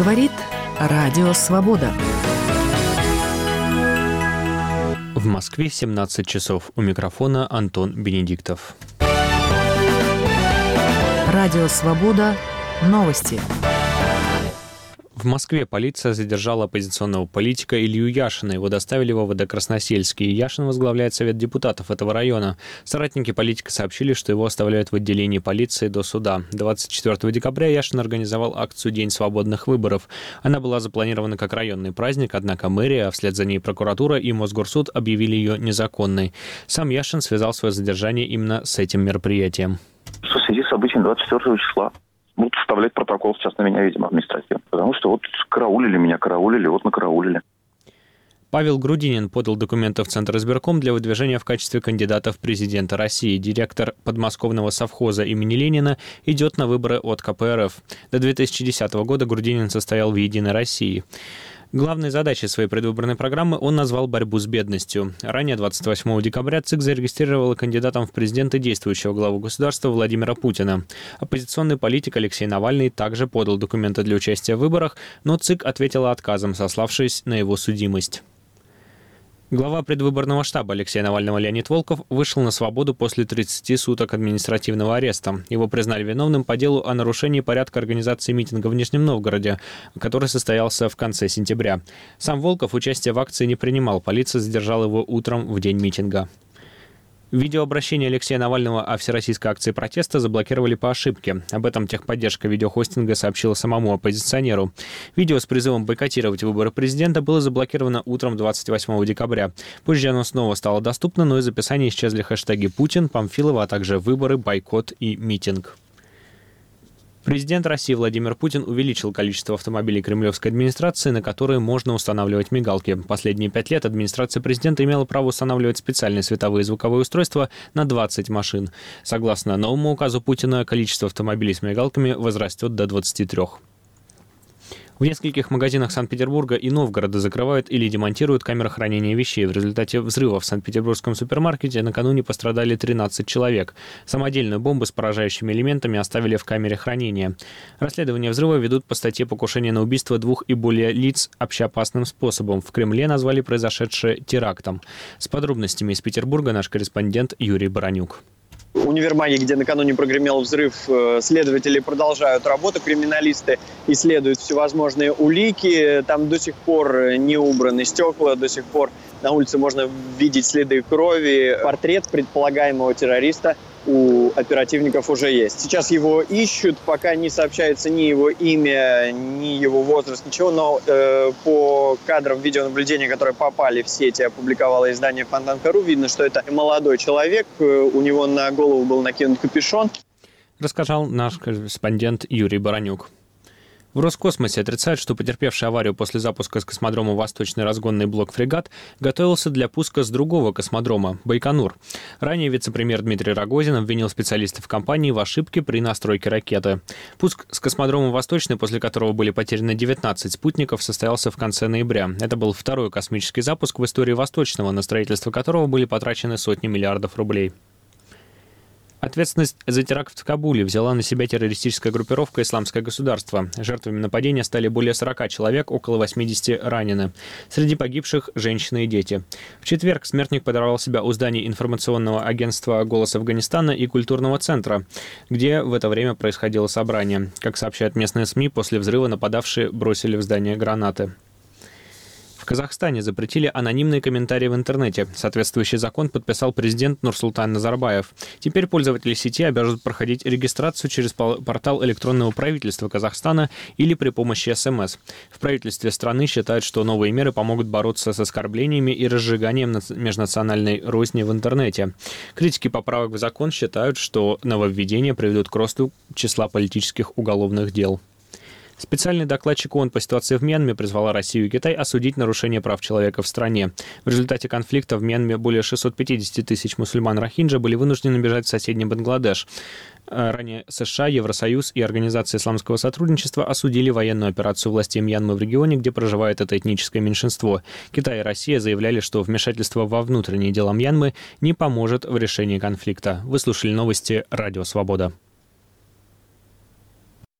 Говорит Радио Свобода. В Москве 17 часов. У микрофона Антон Бенедиктов. Радио Свобода. Новости. В Москве полиция задержала оппозиционного политика Илью Яшина. Его доставили в ОВД Красносельский. Яшин возглавляет Совет депутатов этого района. Соратники политика сообщили, что его оставляют в отделении полиции до суда. 24 декабря Яшин организовал акцию «День свободных выборов». Она была запланирована как районный праздник, однако мэрия, а вслед за ней прокуратура и Мосгорсуд объявили ее незаконной. Сам Яшин связал свое задержание именно с этим мероприятием. В связи с событием 24 числа. Будут составлять протокол сейчас на меня, видимо, административно. Потому что караулили меня, накараулили. Павел Грудинин подал документы в Центр избирком для выдвижения в качестве кандидата в президенты России. Директор подмосковного совхоза имени Ленина идет на выборы от КПРФ. До 2010 года Грудинин состоял в «Единой России». Главной задачей своей предвыборной программы он назвал борьбу с бедностью. Ранее, 28 декабря, ЦИК зарегистрировала кандидатом в президенты действующего главу государства Владимира Путина. Оппозиционный политик Алексей Навальный также подал документы для участия в выборах, но ЦИК ответила отказом, сославшись на его судимость. Глава предвыборного штаба Алексея Навального Леонид Волков вышел на свободу после 30 суток административного ареста. Его признали виновным по делу о нарушении порядка организации митинга в Нижнем Новгороде, который состоялся в конце сентября. Сам Волков участие в акции не принимал, полиция задержала его утром в день митинга. Видеообращение Алексея Навального о всероссийской акции протеста заблокировали по ошибке. Об этом техподдержка видеохостинга сообщила самому оппозиционеру. Видео с призывом бойкотировать выборы президента было заблокировано утром 28 декабря. Позже оно снова стало доступно, но из описания исчезли хэштеги «Путин», «Памфилова», а также «Выборы», «Бойкот» и «Митинг». Президент России Владимир Путин увеличил количество автомобилей кремлевской администрации, на которые можно устанавливать мигалки. Последние 5 лет администрация президента имела право устанавливать специальные световые и звуковые устройства на 20 машин. Согласно новому указу Путина, количество автомобилей с мигалками возрастет до 23. В нескольких магазинах Санкт-Петербурга и Новгорода закрывают или демонтируют камеры хранения вещей. В результате взрыва в Санкт-Петербургском супермаркете накануне пострадали 13 человек. Самодельную бомбу с поражающими элементами оставили в камере хранения. Расследование взрыва ведут по статье «Покушение на убийство 2 и более лиц общеопасным способом». В Кремле назвали произошедшее терактом. С подробностями из Петербурга наш корреспондент Юрий Баранюк. Универмаге, где накануне прогремел взрыв, следователи продолжают работу, криминалисты исследуют всевозможные улики. Там до сих пор не убраны стекла, до сих пор на улице можно видеть следы крови. Портрет предполагаемого террориста у оперативников уже есть. Сейчас его ищут, пока не сообщается ни его имя, ни его возраст, ничего, но по кадрам видеонаблюдения, которые попали в сеть и опубликовало издание Фонтан.ру, видно, что это молодой человек, у него на голову был накинут капюшон. Рассказал наш корреспондент Юрий Баранюк. В Роскосмосе отрицают, что потерпевший аварию после запуска с космодрома «Восточный разгонный блок «Фрегат» готовился для пуска с другого космодрома – Байконур. Ранее вице-премьер Дмитрий Рогозин обвинил специалистов компании в ошибке при настройке ракеты. Пуск с космодрома «Восточный», после которого были потеряны 19 спутников, состоялся в конце ноября. Это был второй космический запуск в истории «Восточного», на строительство которого были потрачены сотни миллиардов рублей. Ответственность за теракт в Кабуле взяла на себя террористическая группировка «Исламское государство». Жертвами нападения стали более 40 человек, около 80 ранены. Среди погибших – женщины и дети. В четверг смертник подорвал себя у зданий информационного агентства «Голос Афганистана» и культурного центра, где в это время происходило собрание. Как сообщают местные СМИ, после взрыва нападавшие бросили в здание гранаты. В Казахстане запретили анонимные комментарии в интернете. Соответствующий закон подписал президент Нурсултан Назарбаев. Теперь пользователи сети обяжут проходить регистрацию через портал электронного правительства Казахстана или при помощи СМС. В правительстве страны считают, что новые меры помогут бороться с оскорблениями и разжиганием межнациональной розни в интернете. Критики поправок в закон считают, что нововведения приведут к росту числа политических уголовных дел. Специальный докладчик ООН по ситуации в Мьянме призвала Россию и Китай осудить нарушение прав человека в стране. В результате конфликта в Мьянме более 650 тысяч мусульман рохинджа были вынуждены бежать в соседний Бангладеш. Ранее США, Евросоюз и Организация исламского сотрудничества осудили военную операцию властей Мьянмы в регионе, где проживает это этническое меньшинство. Китай и Россия заявляли, что вмешательство во внутренние дела Мьянмы не поможет в решении конфликта. Вы слушали новости «Радио Свобода».